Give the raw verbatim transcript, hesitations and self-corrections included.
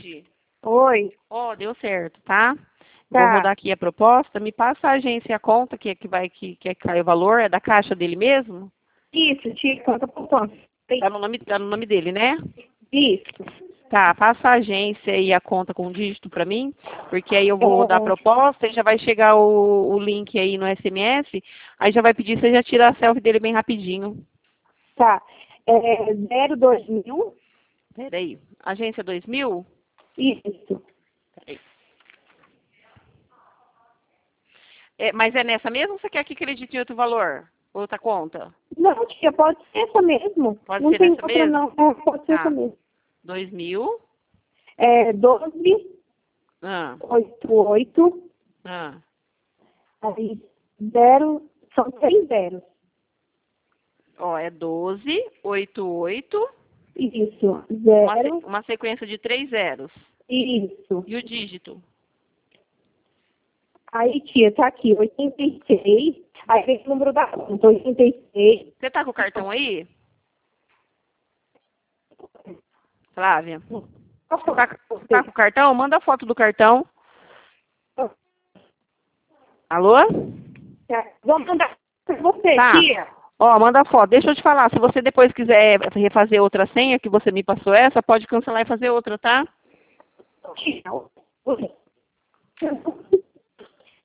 tarde. Oi. Ó, oh, deu certo, tá? Tá. Vou rodar aqui a proposta. Me passa a agência e a conta que, que vai que, que cai o valor. É da caixa dele mesmo? Isso, tira conta por conta. Tá no nome, tá no nome dele, né? Isso. Tá, passa a agência e a conta com dígito pra mim, porque aí eu vou rodar a É, proposta e já vai chegar o, o link aí no S M S, aí já vai pedir, você já tira a selfie dele bem rapidinho. tá. É zero dois mil. Peraí, agência dois mil? Isso. Peraí. É, mas é nessa mesmo ou você quer que acredite em outro valor? Outra conta? Não, tia, pode ser essa mesmo. Pode Não ser tem nessa outra mesmo? não. É, pode ser essa Tá. mesmo. dois mil. É doze, Ah, oito oito, ah. aí zero, são três zeros. Ó, é doze, oito oito, Isso, uma, se- zero, uma sequência de três zeros. isso. E o dígito? Aí, tia, tá aqui, oitenta e seis, aí vem o número da conta, oitenta e seis. Você tá com o cartão aí? Flávia? Você tá, você tá com o cartão? Manda a foto do cartão. Alô? Vou mandar pra você, Tá. tia. Ó, manda a foto. Deixa eu te falar, se você depois quiser refazer outra senha, que você me passou essa, pode cancelar e fazer outra, tá? Tia.